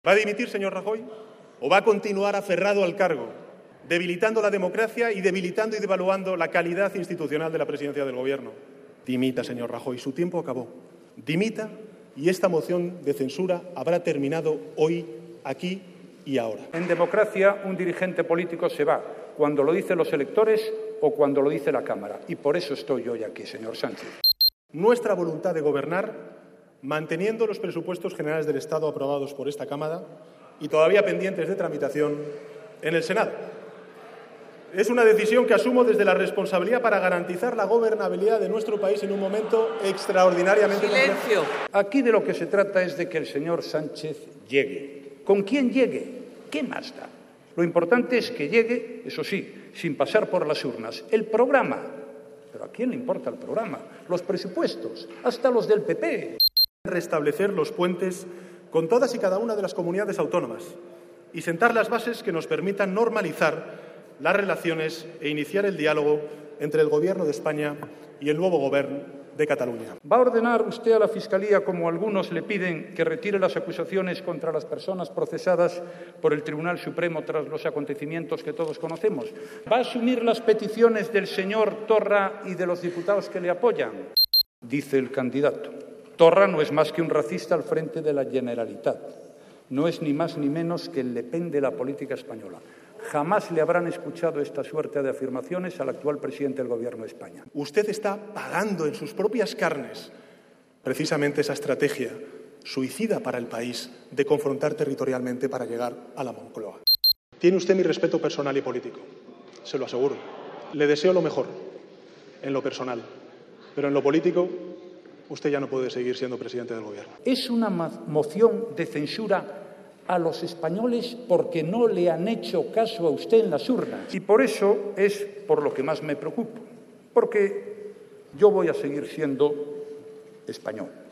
¿Va a dimitir, señor Rajoy? ¿O va a continuar aferrado al cargo, debilitando la democracia y debilitando y devaluando la calidad institucional de la presidencia del Gobierno? Dimita, señor Rajoy, su tiempo acabó. Dimita y esta moción de censura habrá terminado hoy, aquí y ahora. En democracia, un dirigente político se va cuando lo dicen los electores o cuando lo dice la Cámara. Y por eso estoy hoy aquí, señor Sánchez. Nuestra voluntad de gobernar, manteniendo los presupuestos generales del Estado aprobados por esta Cámara y todavía pendientes de tramitación en el Senado. Es una decisión que asumo desde la responsabilidad para garantizar la gobernabilidad de nuestro país en un momento extraordinariamente complejo. Aquí de lo que se trata es de que el señor Sánchez llegue. ¿Con quién llegue? ¿Qué más da? Lo importante es que llegue, eso sí, sin pasar por las urnas. El programa. ¿Pero a quién le importa el programa? Los presupuestos, hasta los del PP. Restablecer los puentes con todas y cada una de las comunidades autónomas y sentar las bases que nos permitan normalizar las relaciones e iniciar el diálogo entre el Gobierno de España y el nuevo Gobierno de Cataluña. ¿Va a ordenar usted a la Fiscalía, como algunos le piden, que retire las acusaciones contra las personas procesadas por el Tribunal Supremo tras los acontecimientos que todos conocemos? ¿Va a asumir las peticiones del señor Torra y de los diputados que le apoyan? Dice el candidato. Torra no es más que un racista al frente de la Generalitat. No es ni más ni menos que el Le Pen de la política española. Jamás le habrán escuchado esta suerte de afirmaciones al actual presidente del Gobierno de España. Usted está pagando en sus propias carnes precisamente esa estrategia suicida para el país de confrontar territorialmente para llegar a la Moncloa. Tiene usted mi respeto personal y político, se lo aseguro. Le deseo lo mejor en lo personal, pero en lo político usted ya no puede seguir siendo presidente del Gobierno. Es una moción de censura a los españoles porque no le han hecho caso a usted en las urnas. Y por eso es por lo que más me preocupo, porque yo voy a seguir siendo español.